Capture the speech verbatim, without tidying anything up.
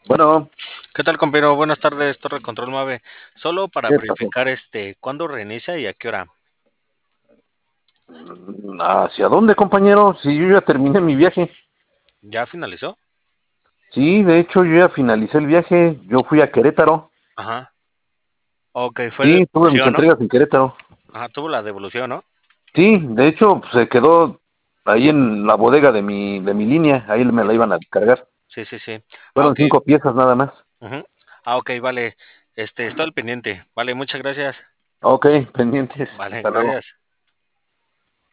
Bueno, ¿Qué tal, compañero? Buenas tardes, Torre Control Mave. Solo para ¿qué pasó? verificar este, ¿cuándo reinicia y a qué hora? Mm, ¿Hacia dónde, compañero? Si yo ya terminé mi viaje. ¿Ya finalizó? Sí, de hecho yo ya finalicé el viaje. Yo fui a Querétaro. Ajá. Ok, fue Sí, tuve mis devolución, ¿no? entregas en Querétaro. Ajá, tuvo la devolución, ¿no? Sí, de hecho pues, se quedó ahí en la bodega de mi, de mi línea. Ahí me Sí, la iban a cargar. sí, sí, sí. Ah, Fueron ok. cinco piezas nada más. Ujú. Ah, ok, vale. Este, estoy al pendiente. Vale, muchas gracias. Ok, pendientes. Vale, Hasta luego. gracias.